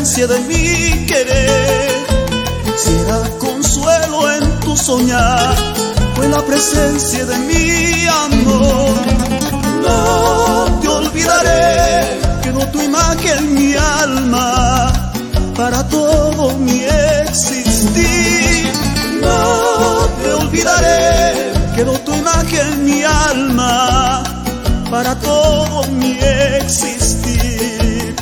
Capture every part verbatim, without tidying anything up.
presencia de mi querer. Si era consuelo en tu soñar, fue la presencia de mi amor. No te olvidaré, quedó tu imagen en mi alma para todo mi existir. No te olvidaré, quedó tu imagen en mi alma para todo mi existir.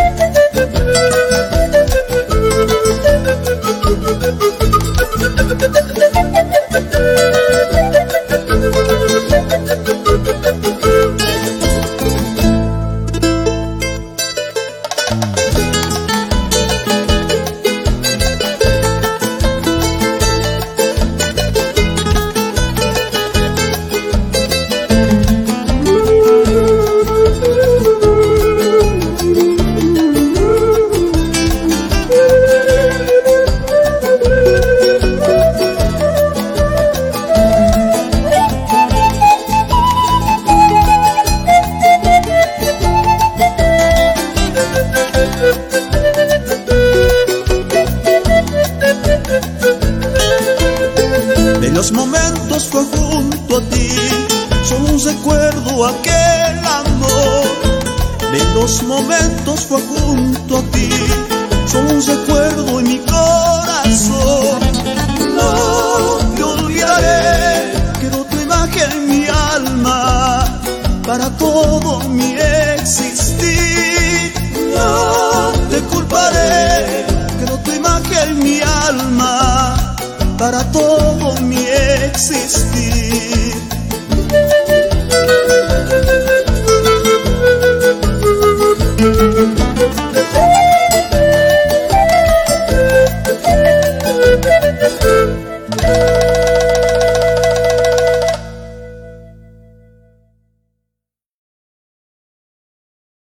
De los momentos fue junto a ti, solo un recuerdo aquel amor. De los momentos fue junto a ti, solo un recuerdo en mi corazón. No te olvidaré, quedó tu imagen en mi alma para todo mi existir. No te culparé, quedó tu imagen en mi alma para todo mi existir.